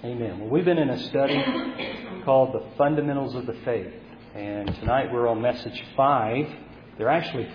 Amen. Well, we've been in a study called The Fundamentals of the Faith. And tonight we're on message 5. There are actually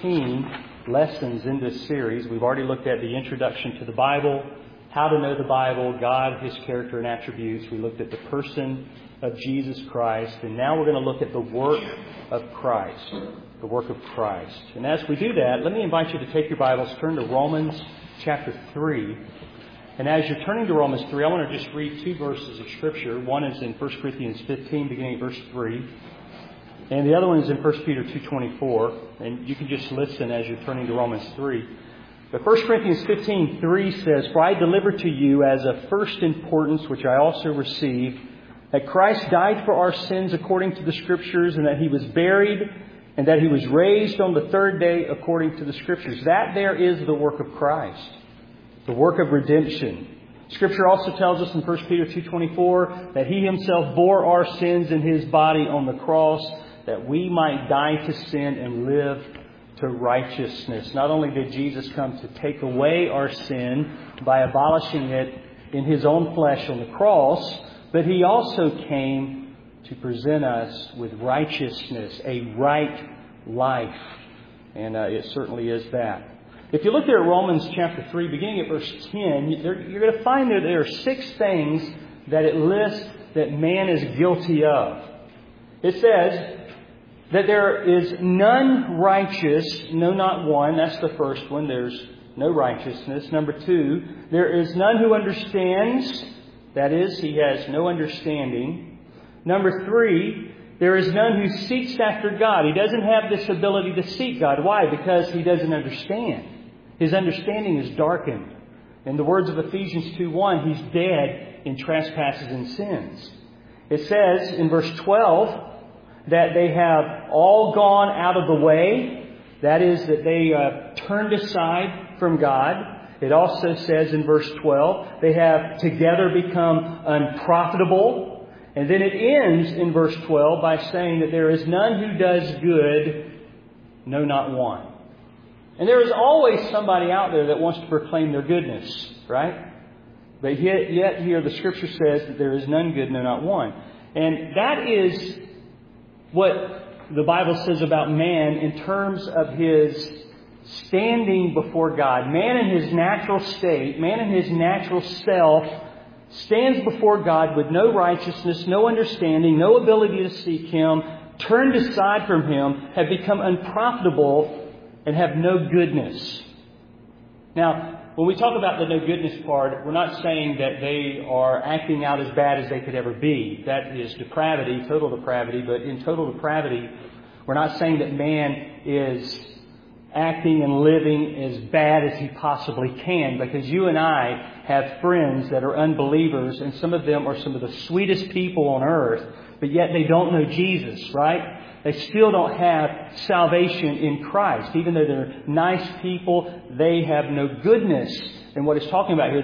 13 lessons in this series. We've already looked at the introduction to the Bible, how to know the Bible, God, His character and attributes. We looked at the person of Jesus Christ. And now we're going to look at the work of Christ. The work of Christ. And as we do that, let me invite you to take your Bibles, turn to Romans chapter 3. And as you're turning to Romans 3, I want to just read 2 verses of Scripture. One is in 1 Corinthians 15, beginning at verse 3. And the other one is in 1 Peter 2:24. And you can just listen as you're turning to Romans 3. But 1 Corinthians 15:3 says, "For I delivered to you as of first importance, which I also received, that Christ died for our sins according to the Scriptures, and that He was buried, and that He was raised on the third day according to the Scriptures." That there is the work of Christ. The work of redemption. Scripture also tells us in 1 Peter 2:24 that He Himself bore our sins in His body on the cross, that we might die to sin and live to righteousness. Not only did Jesus come to take away our sin by abolishing it in His own flesh on the cross, but He also came to present us with righteousness, a right life. And it certainly is that. If you look there at Romans chapter 3, beginning at verse 10, you're going to find that there are 6 things that it lists that man is guilty of. It says that there is none righteous, no, not one. That's the first one. There's no righteousness. Number 2, there is none who understands. That is, he has no understanding. Number 3, there is none who seeks after God. He doesn't have this ability to seek God. Why? Because he doesn't understand. His understanding is darkened. In the words of Ephesians 2:1, he's dead in trespasses and sins. It says in verse 12 that they have all gone out of the way. That is, that they turned aside from God. It also says in verse 12, they have together become unprofitable. And then it ends in verse 12 by saying that there is none who does good, no, not one. And there is always somebody out there that wants to proclaim their goodness, right? But yet here the Scripture says that there is none good, no, not one. And that is what the Bible says about man in terms of his standing before God. Man in his natural state, man in his natural self, stands before God with no righteousness, no understanding, no ability to seek Him, turned aside from Him, have become unprofitable, and have no goodness. Now, when we talk about the no goodness part, we're not saying that they are acting out as bad as they could ever be. That is depravity, total depravity. But in total depravity, we're not saying that man is acting and living as bad as he possibly can. Because you and I have friends that are unbelievers, and some of them are some of the sweetest people on earth, but yet they don't know Jesus, right? They still don't have salvation in Christ. Even though they're nice people, they have no goodness. And what it's talking about here,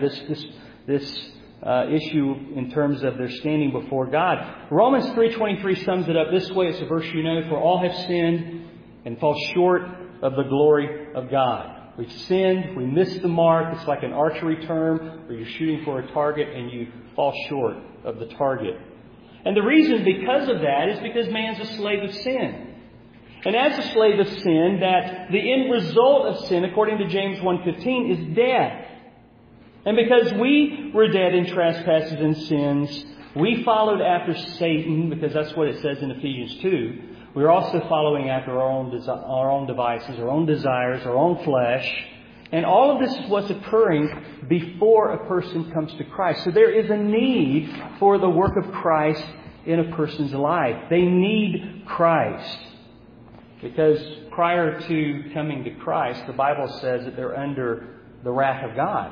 this issue in terms of their standing before God. Romans 3:23 sums it up this way. It's a verse you know. For all have sinned and fall short of the glory of God. We've sinned. We missed the mark. It's like an archery term where you're shooting for a target and you fall short of the target. And the reason because of that is because man's a slave of sin. And as a slave of sin, that the end result of sin, according to James 1:15, is death. And because we were dead in trespasses and sins, we followed after Satan, because that's what it says in Ephesians 2. We're also following after our own devices, our own desires, our own flesh. And all of this is what's occurring before a person comes to Christ. So there is a need for the work of Christ in a person's life. They need Christ. Because prior to coming to Christ, the Bible says that they're under the wrath of God.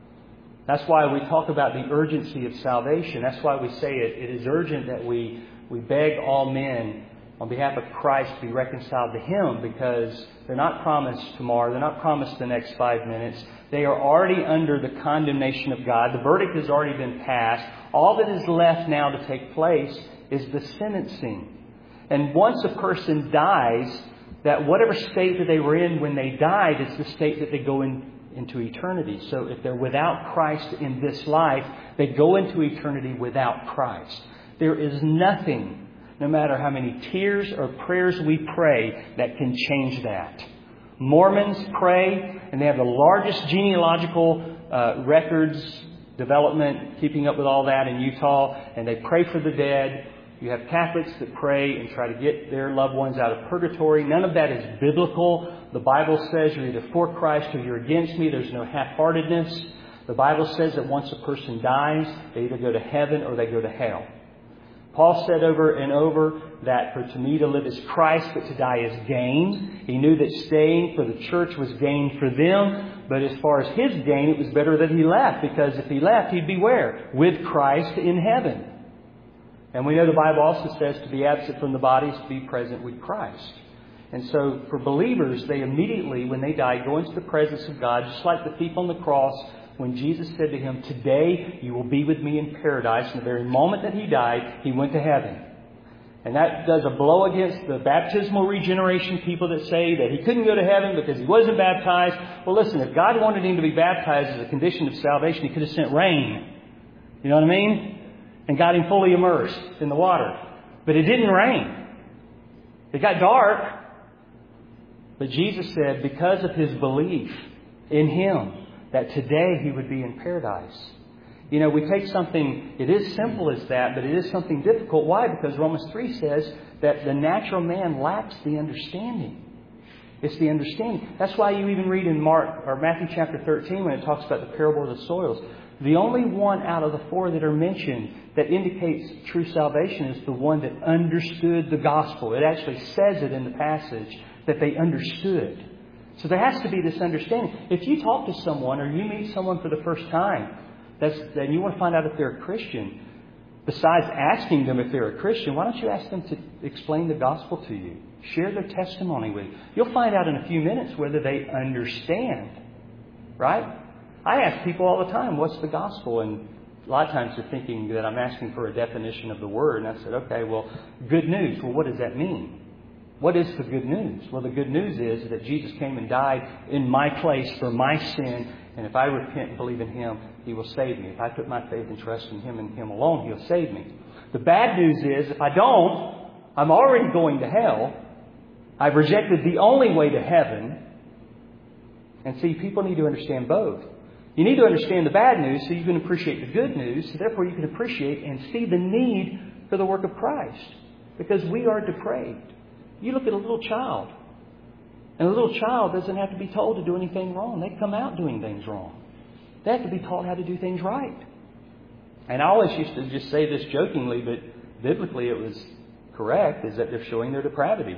That's why we talk about the urgency of salvation. That's why we say it is urgent that we beg all men on behalf of Christ to be reconciled to Him, because they're not promised tomorrow. They're not promised the next 5 minutes. They are already under the condemnation of God. The verdict has already been passed. All that is left now to take place is the sentencing. And once a person dies, that whatever state that they were in when they died, it's the state that they go in into eternity. So if they're without Christ in this life, they go into eternity without Christ. There is nothing, no matter how many tears or prayers we pray, that can change that. Mormons pray, and they have the largest genealogical records, development, keeping up with all that in Utah, and they pray for the dead. You have Catholics that pray and try to get their loved ones out of purgatory. None of that is biblical. The Bible says you're either for Christ or you're against me. There's no half-heartedness. The Bible says that once a person dies, they either go to heaven or they go to hell. Paul said over and over that for to me to live is Christ, but to die is gain. He knew that staying for the church was gain for them. But as far as his gain, it was better that he left. Because if he left, he'd be where? With Christ in heaven. And we know the Bible also says to be absent from the body is to be present with Christ. And so for believers, they immediately, when they die, go into the presence of God, just like the thief on the cross, when Jesus said to him, "Today you will be with me in paradise." And the very moment that he died, he went to heaven. And that does a blow against the baptismal regeneration people that say that he couldn't go to heaven because he wasn't baptized. Well, listen, if God wanted him to be baptized as a condition of salvation, He could have sent rain. You know what I mean? And got him fully immersed in the water. But it didn't rain. It got dark. But Jesus said because of his belief in Him, that today he would be in paradise. You know, we take something, it is simple as that, but it is something difficult. Why? Because Romans 3 says that the natural man lacks the understanding. It's the understanding. That's why you even read in Matthew chapter 13 when it talks about the parable of the soils. The only one out of the four that are mentioned that indicates true salvation is the one that understood the gospel. It actually says it in the passage that they understood. So there has to be this understanding. If you talk to someone or you meet someone for the first time, and you want to find out if they're a Christian, besides asking them if they're a Christian, why don't you ask them to explain the gospel to you? Share their testimony with you. You'll find out in a few minutes whether they understand. Right? I ask people all the time, what's the gospel? And a lot of times they're thinking that I'm asking for a definition of the word. And I said, okay, well, good news. Well, what does that mean? What is the good news? Well, the good news is that Jesus came and died in my place for my sin. And if I repent and believe in Him, He will save me. If I put my faith and trust in Him and Him alone, He'll save me. The bad news is if I don't, I'm already going to hell. I've rejected the only way to heaven. And see, people need to understand both. You need to understand the bad news so you can appreciate the good news. So therefore you can appreciate and see the need for the work of Christ. Because we are depraved. You look at a little child. And a little child doesn't have to be told to do anything wrong. They come out doing things wrong. They have to be taught how to do things right. And I always used to just say this jokingly, but biblically it was correct, is that they're showing their depravity.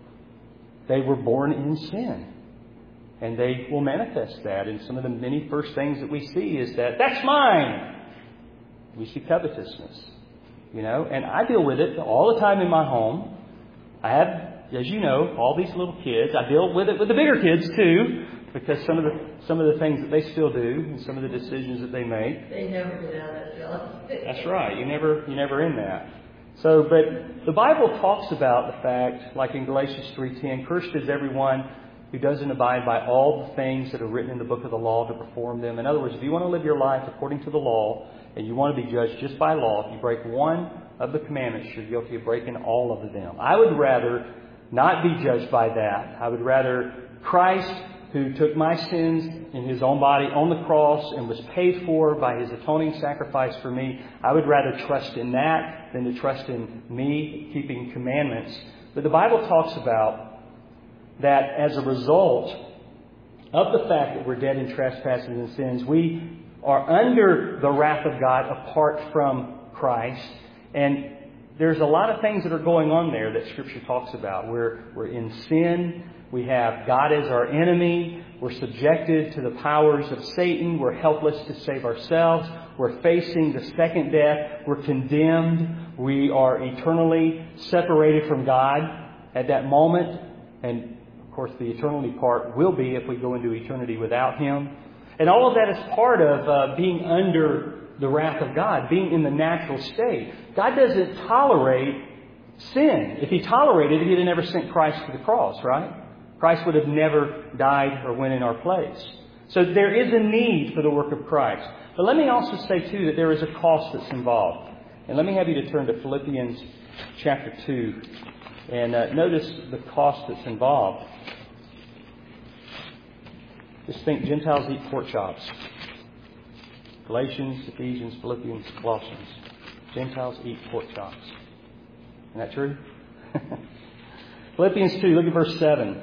They were born in sin. And they will manifest that. And some of the many first things that we see is that, that's mine! We see covetousness. You know, and I deal with it all the time in my home. I have, as you know, all these little kids. I deal with it with the bigger kids too, because some of the things that they still do and some of the decisions that they make. They never get out of that jealous. That's right. You're never in that. So, but the Bible talks about the fact, like in Galatians 3:10, cursed is everyone who doesn't abide by all the things that are written in the book of the law to perform them. In other words, if you want to live your life according to the law and you want to be judged just by law, if you break one of the commandments, you're guilty of breaking all of them. I would rather not be judged by that. I would rather Christ, who took my sins in His own body on the cross and was paid for by His atoning sacrifice for me, I would rather trust in that than to trust in me keeping commandments. But the Bible talks about that as a result of the fact that we're dead in trespasses and sins, we are under the wrath of God apart from Christ. And there's a lot of things that are going on there that Scripture talks about. We're in sin. We have God as our enemy. We're subjected to the powers of Satan. We're helpless to save ourselves. We're facing the second death. We're condemned. We are eternally separated from God at that moment. And of course, the eternity part will be if we go into eternity without Him. And all of that is part of being under the wrath of God, being in the natural state. God doesn't tolerate sin. If He tolerated it, He'd have never sent Christ to the cross, right? Christ would have never died or went in our place. So there is a need for the work of Christ. But let me also say, too, that there is a cost that's involved. And let me have you to turn to Philippians chapter 2. And notice the cost that's involved. Just think Gentiles eat pork chops. Galatians, Ephesians, Philippians, Colossians. Gentiles eat pork chops. Isn't that true? Philippians 2, look at verse 7.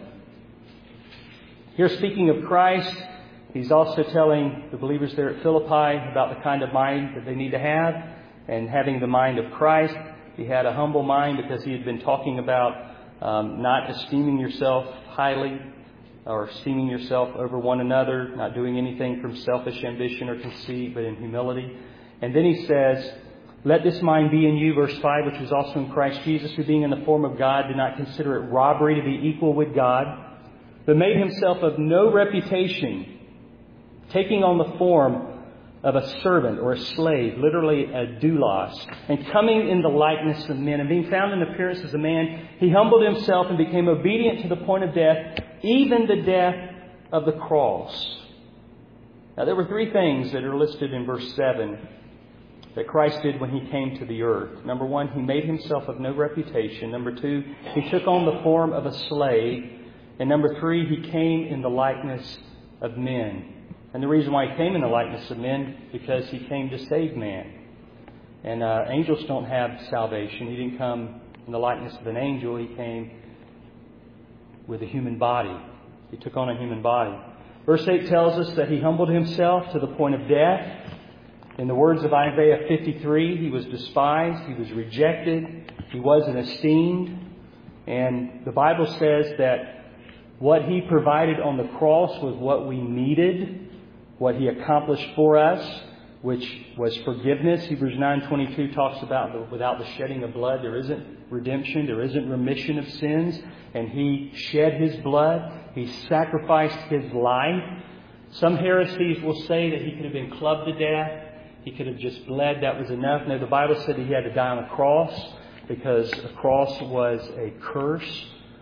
Here, speaking of Christ, he's also telling the believers there at Philippi about the kind of mind that they need to have, and having the mind of Christ. He had a humble mind because he had been talking about not esteeming yourself highly or esteeming yourself over one another, not doing anything from selfish ambition or conceit, but in humility. And then he says, let this mind be in you, verse 5, which was also in Christ Jesus, who being in the form of God did not consider it robbery to be equal with God, but made himself of no reputation, taking on the form of a servant or a slave, literally a doulos, and coming in the likeness of men, and being found in appearance as a man, he humbled himself and became obedient to the point of death, even the death of the cross. Now, there were three things that are listed in verse 7 that Christ did when he came to the earth. Number one, he made himself of no reputation. Number two, he took on the form of a slave. And number three, he came in the likeness of men. And the reason why he came in the likeness of men, because he came to save man. And angels don't have salvation. He didn't come in the likeness of an angel. He came with a human body. He took on a human body. Verse 8 tells us that he humbled himself to the point of death. In the words of Isaiah 53, he was despised, he was rejected, he wasn't esteemed. And the Bible says that what he provided on the cross was what we needed, what he accomplished for us, which was forgiveness. Hebrews 9:22 talks about without the shedding of blood, there isn't redemption, there isn't remission of sins. And he shed his blood. He sacrificed his life. Some heresies will say that he could have been clubbed to death. He could have just bled. That was enough. No, the Bible said he had to die on a cross because a cross was a curse.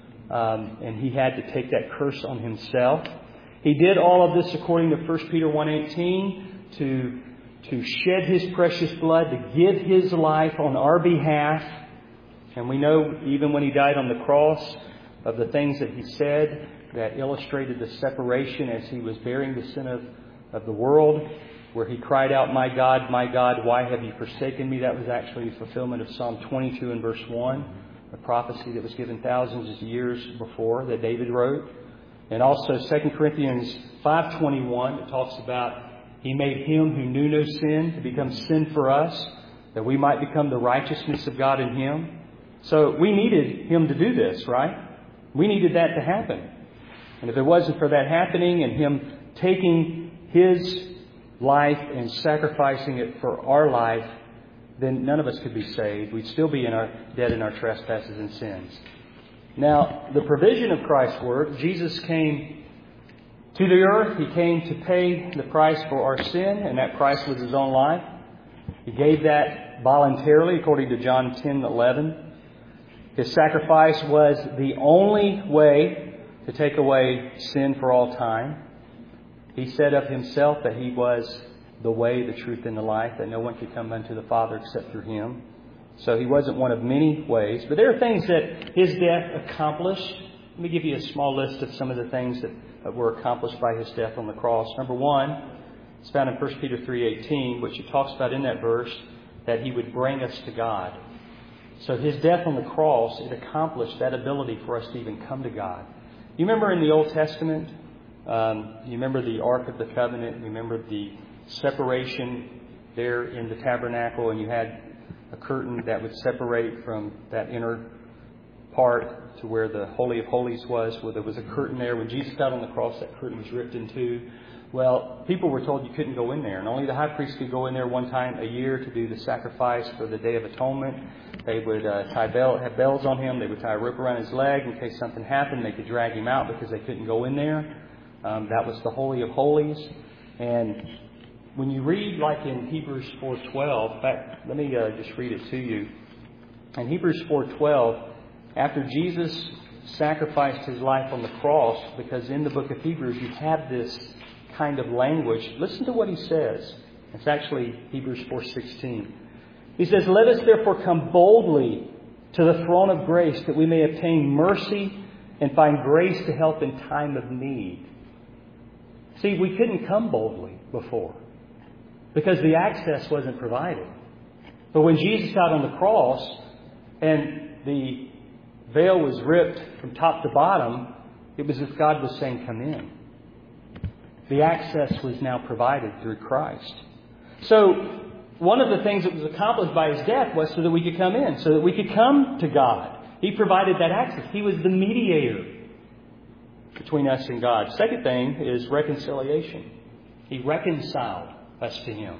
And he had to take that curse on himself. He did all of this according to 1 Peter 1:18 to shed his precious blood, to give his life on our behalf. And we know even when he died on the cross of the things that he said that illustrated the separation as he was bearing the sin of the world, where he cried out, my God, why have you forsaken me? That was actually a fulfillment of Psalm 22 and verse 1, a prophecy that was given thousands of years before that David wrote. And also 2 Corinthians 5:21, it talks about he made him who knew no sin to become sin for us, that we might become the righteousness of God in him. So we needed him to do this, right? We needed that to happen. And if it wasn't for that happening and him taking his life and sacrificing it for our life, then none of us could be saved. We'd still be dead in our trespasses and sins. Now, the provision of Christ's work, Jesus came to the earth. He came to pay the price for our sin, and that price was his own life. He gave that voluntarily, according to John 10:11. His sacrifice was the only way to take away sin for all time. He said of himself that he was the way, the truth, and the life, that no one could come unto the Father except through him. So he wasn't one of many ways. But there are things that his death accomplished. Let me give you a small list of some of the things that were accomplished by his death on the cross. Number one, it's found in 1 Peter 3:18, which it talks about in that verse, that he would bring us to God. So his death on the cross, it accomplished that ability for us to even come to God. You remember in the Old Testament, you remember the Ark of the Covenant, you remember the separation there in the tabernacle, and you had a curtain that would separate from that inner part to where the Holy of Holies was, where there was a curtain there. When Jesus got on the cross, that curtain was ripped in two. Well, people were told you couldn't go in there, and only the high priest could go in there one time a year to do the sacrifice for the Day of Atonement. They would have bells on him. They would tie a rope around his leg in case something happened. They could drag him out because they couldn't go in there. That was the Holy of Holies. And when you read, like in Hebrews 4:12, in fact, let me just read it to you. In Hebrews 4:12, after Jesus sacrificed his life on the cross, because in the book of Hebrews you have this kind of language, listen to what he says. It's actually Hebrews 4:16. He says, "Let us therefore come boldly to the throne of grace, that we may obtain mercy and find grace to help in time of need." See, we couldn't come boldly before because the access wasn't provided. But when Jesus got on the cross and the veil was ripped from top to bottom, it was as God was saying, "Come in." The access was now provided through Christ. So one of the things that was accomplished by His death was so that we could come in, so that we could come to God. He provided that access. He was the mediator between us and God. Second thing is reconciliation. He reconciled us to Him.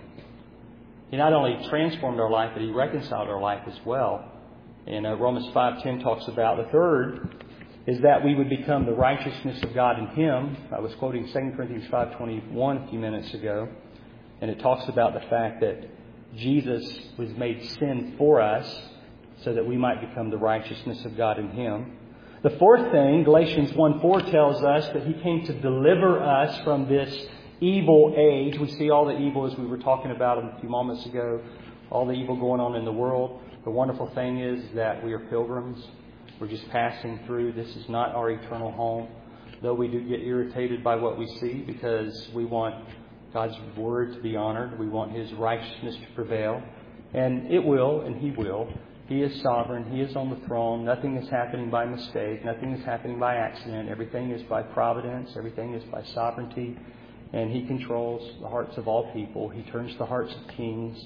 He not only transformed our life, but He reconciled our life as well. And Romans 5:10 talks about the third is that we would become the righteousness of God in Him. I was quoting 2 Corinthians 5:21 a few minutes ago. And it talks about the fact that Jesus was made sin for us so that we might become the righteousness of God in Him. The fourth thing, Galatians 1:4 tells us that He came to deliver us from this evil age. We see all the evil as we were talking about a few moments ago, all the evil going on in the world. The wonderful thing is that we are pilgrims. We're just passing through. This is not our eternal home. Though we do get irritated by what we see because we want God's Word to be honored. We want His righteousness to prevail. And it will, and He will. He is sovereign. He is on the throne. Nothing is happening by mistake. Nothing is happening by accident. Everything is by providence. Everything is by sovereignty. And He controls the hearts of all people. He turns the hearts of kings.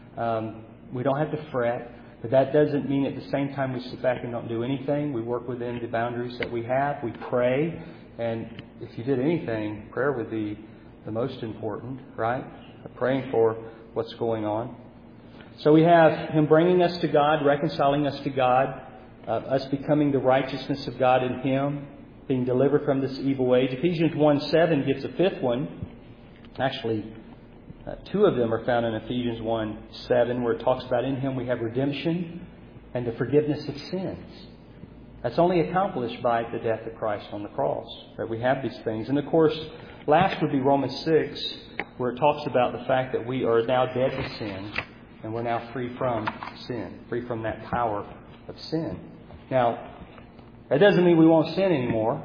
We don't have to fret. But that doesn't mean at the same time we sit back and don't do anything. We work within the boundaries that we have. We pray. And if you did anything, prayer would be the most important, right? Praying for what's going on. So we have Him bringing us to God, reconciling us to God, us becoming the righteousness of God in Him, being delivered from this evil age. Ephesians 1:7 gives a fifth one. Actually, two of them are found in Ephesians 1:7, where it talks about in Him we have redemption and the forgiveness of sins. That's only accomplished by the death of Christ on the cross, that we have these things. And of course, last would be Romans 6, where it talks about the fact that we are now dead to sin and we're now free from sin, free from that power of sin. Now, that doesn't mean we won't sin anymore,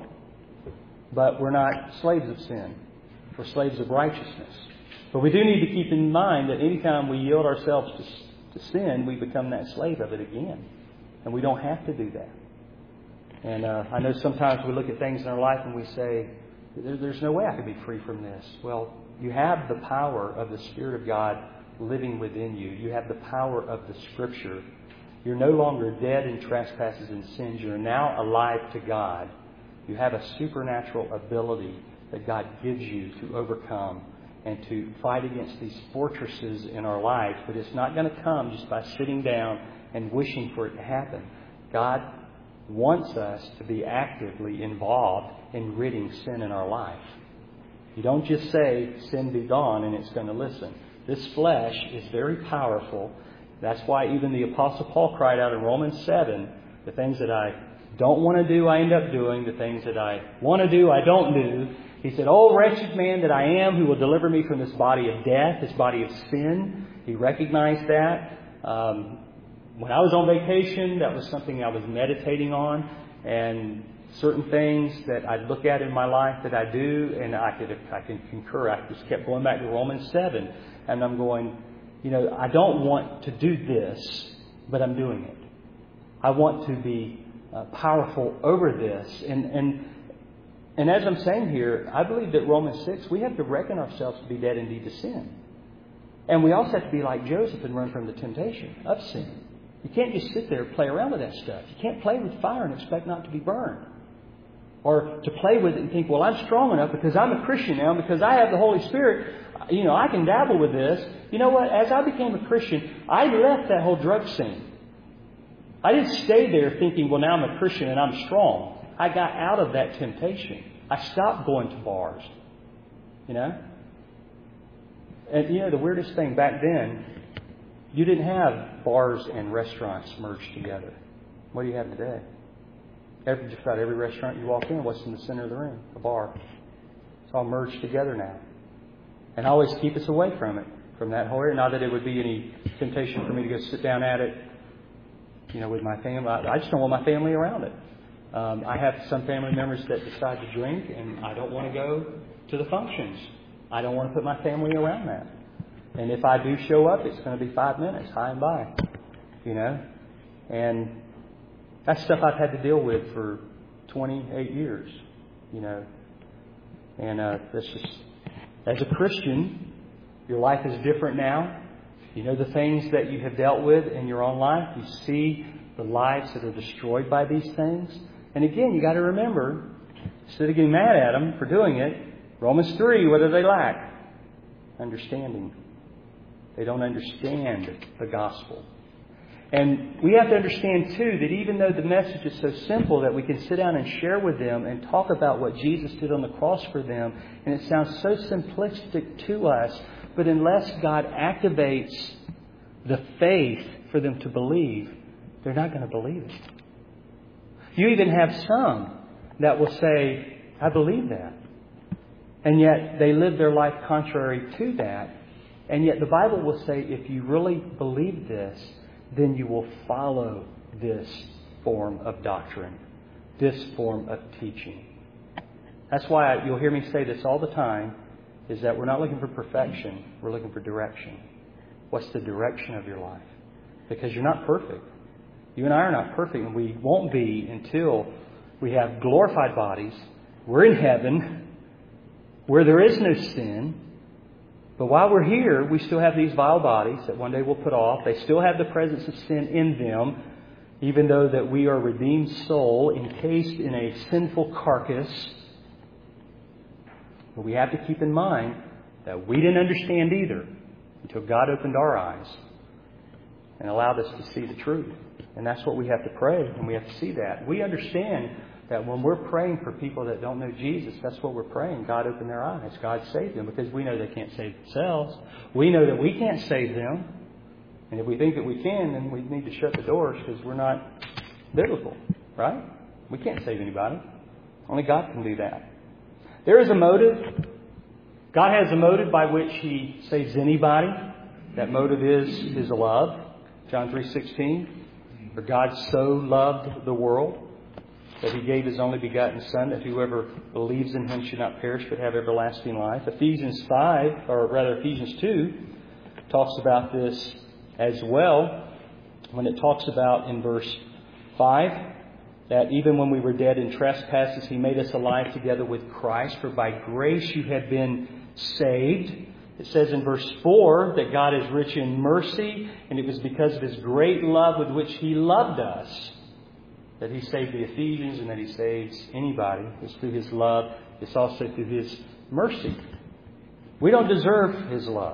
but we're not slaves of sin. We're slaves of righteousness. But we do need to keep in mind that anytime we yield ourselves to sin, we become that slave of it again. And we don't have to do that. And I know sometimes we look at things in our life and we say, there's no way I could be free from this. Well, you have the power of the Spirit of God living within you. You have the power of the Scripture. You're no longer dead in trespasses and sins. You're now alive to God. You have a supernatural ability that God gives you to overcome and to fight against these fortresses in our life. But it's not going to come just by sitting down and wishing for it to happen. God wants us to be actively involved in ridding sin in our life. You don't just say, "Sin be gone," and it's going to listen. This flesh is very powerful. That's why even the Apostle Paul cried out in Romans 7, the things that I don't want to do, I end up doing. The things that I want to do, I don't do. He said, "Oh, wretched man that I am, who will deliver me from this body of death, this body of sin." He recognized that. When I was on vacation, that was something I was meditating on. And certain things that I look at in my life that I do, and I can concur. I just kept going back to Romans 7. And I'm going, I don't want to do this, but I'm doing it. I want to be powerful over this. And as I'm saying here, I believe that Romans 6, we have to reckon ourselves to be dead indeed to sin. And we also have to be like Joseph and run from the temptation of sin. You can't just sit there and play around with that stuff. You can't play with fire and expect not to be burned. Or to play with it and think, well, I'm strong enough because I'm a Christian now, because I have the Holy Spirit. I can dabble with this. You know what? As I became a Christian, I left that whole drug scene. I didn't stay there thinking, well, now I'm a Christian and I'm strong. I got out of that temptation. I stopped going to bars. And the weirdest thing back then, you didn't have bars and restaurants merged together. What do you have today? Just about every restaurant you walk in, what's in the center of the room? A bar. It's all merged together now. And I always keep us away from it, from that whole area. Not that it would be any temptation for me to go sit down at it, with my family. I just don't want my family around it. I have some family members that decide to drink, and I don't want to go to the functions. I don't want to put my family around that. And if I do show up, it's going to be 5 minutes, high and by. And that's stuff I've had to deal with for 28 years. And that's just, as a Christian, your life is different now. You know the things that you have dealt with in your own life. You see the lives that are destroyed by these things. And again, you got to remember, instead of getting mad at them for doing it, Romans 3, what do they lack? Understanding. They don't understand the gospel. And we have to understand, too, that even though the message is so simple that we can sit down and share with them and talk about what Jesus did on the cross for them, and it sounds so simplistic to us, but unless God activates the faith for them to believe, they're not going to believe it. You even have some that will say, I believe that. And yet they live their life contrary to that. And yet the Bible will say, if you really believe this, then you will follow this form of doctrine, this form of teaching. That's why you'll hear me say this all the time, is that we're not looking for perfection, we're looking for direction. What's the direction of your life? Because you're not perfect. You and I are not perfect, and we won't be until we have glorified bodies. We're in heaven, where there is no sin. But while we're here, we still have these vile bodies that one day we'll put off. They still have the presence of sin in them, even though that we are a redeemed soul encased in a sinful carcass. But we have to keep in mind that we didn't understand either until God opened our eyes and allowed us to see the truth. And that's what we have to pray, and we have to see that. We understand that when we're praying for people that don't know Jesus, that's what we're praying. God open their eyes. God save them, because we know they can't save themselves. We know that we can't save them. And if we think that we can, then we need to shut the doors, because we're not biblical, right? We can't save anybody. Only God can do that. There is a motive. God has a motive by which He saves anybody. That motive is His love. John 3:16. For God so loved the world that He gave His only begotten Son, that whoever believes in Him should not perish but have everlasting life. Ephesians 2 talks about this as well, when it talks about in verse 5 that even when we were dead in trespasses, He made us alive together with Christ. For by grace you have been saved. It says in verse 4 that God is rich in mercy, and it was because of His great love with which He loved us that He saved the Ephesians, and that He saves anybody. It's through His love. It's also through His mercy. We don't deserve His love.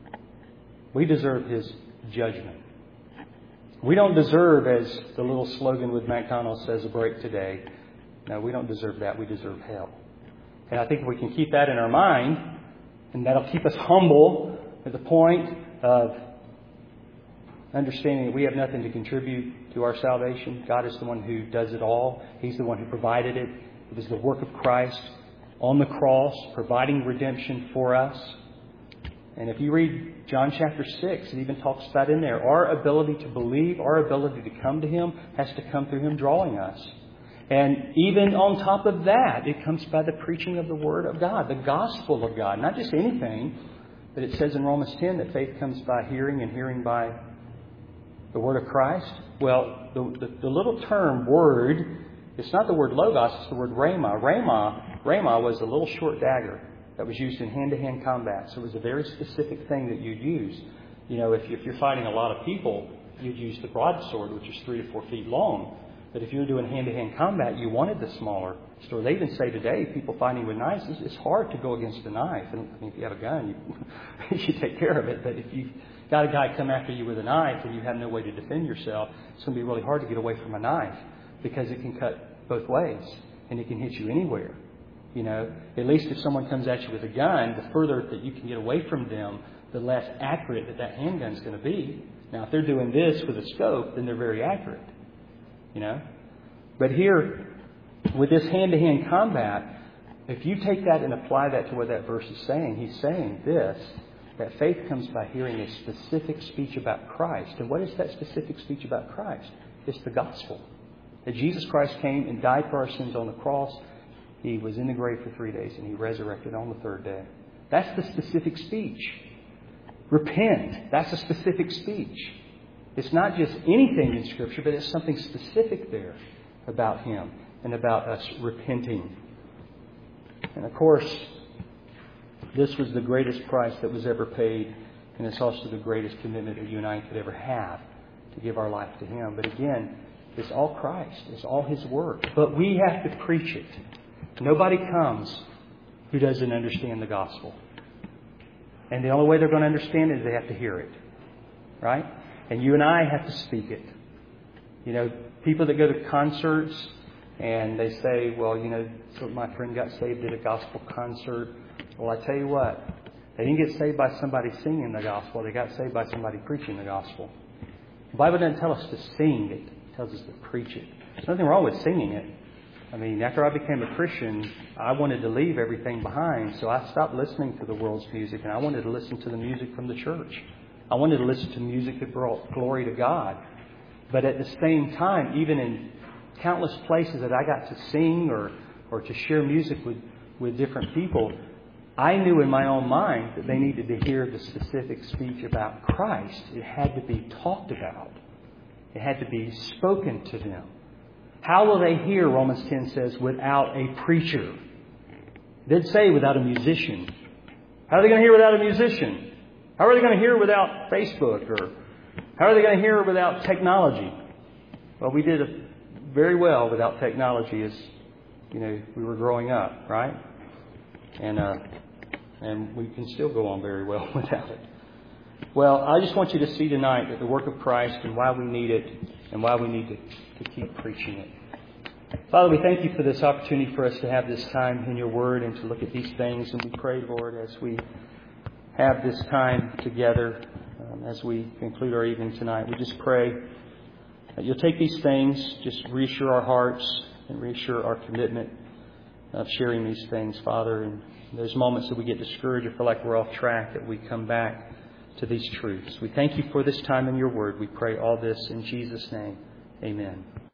We deserve His judgment. We don't deserve, as the little slogan with McDonald's says, a break today. No, we don't deserve that. We deserve hell. And I think if we can keep that in our mind, and that'll keep us humble at the point of understanding that we have nothing to contribute to our salvation. God is the one who does it all. He's the one who provided it. It was the work of Christ on the cross, providing redemption for us. And if you read John chapter 6, it even talks about in there, our ability to believe, our ability to come to Him has to come through Him drawing us. And even on top of that, it comes by the preaching of the Word of God, the gospel of God. Not just anything, but it says in Romans 10 that faith comes by hearing, and hearing by the Word of Christ. Well, the little term word, it's not the word logos, it's the word rhema. Rhema was a little short dagger that was used in hand-to-hand combat. So it was a very specific thing that you'd use. If you're fighting a lot of people, you'd use the broadsword, which is 3 to 4 feet long. But if you're doing hand-to-hand combat, you wanted the smaller sword. They even say today, people fighting with knives, it's hard to go against a knife. And if you have a gun, you take care of it. But if you've got a guy come after you with a knife and you have no way to defend yourself, it's going to be really hard to get away from a knife, because it can cut both ways and it can hit you anywhere. At least if someone comes at you with a gun, the further that you can get away from them, the less accurate that handgun's going to be. Now, if they're doing this with a scope, then they're very accurate. But here, with this hand-to-hand combat, If you take that and apply that to what that verse is saying, he's saying this, that faith comes by hearing a specific speech about Christ. And what is that specific speech about Christ? It's the gospel. That Jesus Christ came and died for our sins on the cross. He was in the grave for 3 days and He resurrected on the third day. That's the specific speech. Repent. That's a specific speech. It's not just anything in Scripture, but it's something specific there about Him and about us repenting. And of course, this was the greatest price that was ever paid, and it's also the greatest commitment that you and I could ever have to give our life to Him. But again, it's all Christ. It's all His work. But we have to preach it. Nobody comes who doesn't understand the gospel. And the only way they're going to understand it is they have to hear it. Right? And you and I have to speak it. You know, people that go to concerts and they say, well, you know, so my friend got saved at a gospel concert. Well, I tell you what, they didn't get saved by somebody singing the gospel. They got saved by somebody preaching the gospel. The Bible doesn't tell us to sing it. It tells us to preach it. There's nothing wrong with singing it. I mean, after I became a Christian, I wanted to leave everything behind. So I stopped listening to the world's music and I wanted to listen to the music from the church. I wanted to listen to music that brought glory to God. But at the same time, even in countless places that I got to sing or to share music with different people, I knew in my own mind that they needed to hear the specific speech about Christ. It had to be talked about. It had to be spoken to them. How will they hear, Romans 10 says, without a preacher? It didn't say without a musician. How are they going to hear without a musician? How are they going to hear without Facebook? Or how are they going to hear without technology? Well, we did very well without technology as, you know, we were growing up, right? And we can still go on very well without it. Well, I just want you to see tonight that the work of Christ and why we need it and why we need to keep preaching it. Father, we thank You for this opportunity for us to have this time in Your Word and to look at these things. And we pray, Lord, as we have this time together, as we conclude our evening tonight, we just pray that You'll take these things, just reassure our hearts and reassure our commitment of sharing these things, Father. And those moments that we get discouraged or feel like we're off track, that we come back to these truths. We thank You for this time in Your Word. We pray all this in Jesus' name. Amen.